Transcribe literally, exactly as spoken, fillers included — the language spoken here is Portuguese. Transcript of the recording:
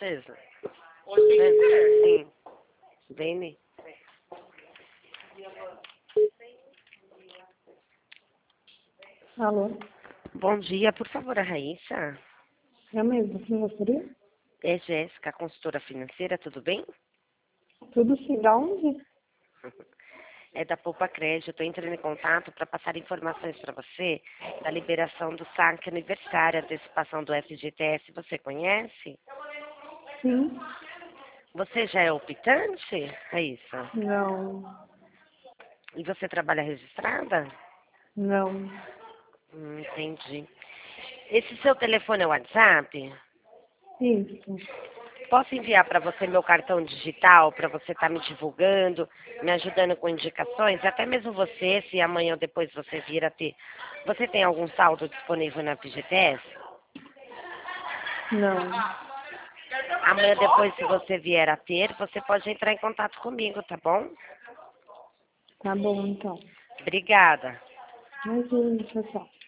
certeza. Sim. Vem. Alô? Bom dia, por favor, a Raíssa. É mesmo, quem gostaria? É Jéssica, consultora financeira, tudo bem? Tudo sim, da onde? É da Poupa Crédito. Estou entrando em contato para passar informações para você da liberação do saque aniversário, antecipação do F G T S. Você conhece? Sim. Você já é optante, Raíssa? Não. E você trabalha registrada? Não. Hum, entendi. Esse seu telefone é o WhatsApp? Isso. Posso enviar para você meu cartão digital, para você estar me divulgando, me ajudando com indicações? Até mesmo você, se amanhã ou depois você vir a ter. Você tem algum saldo disponível na F G T S? Não. Amanhã depois, se você vier a ter, você pode entrar em contato comigo, tá bom? Tá bom, então. Obrigada. Imagina, tchau, tchau.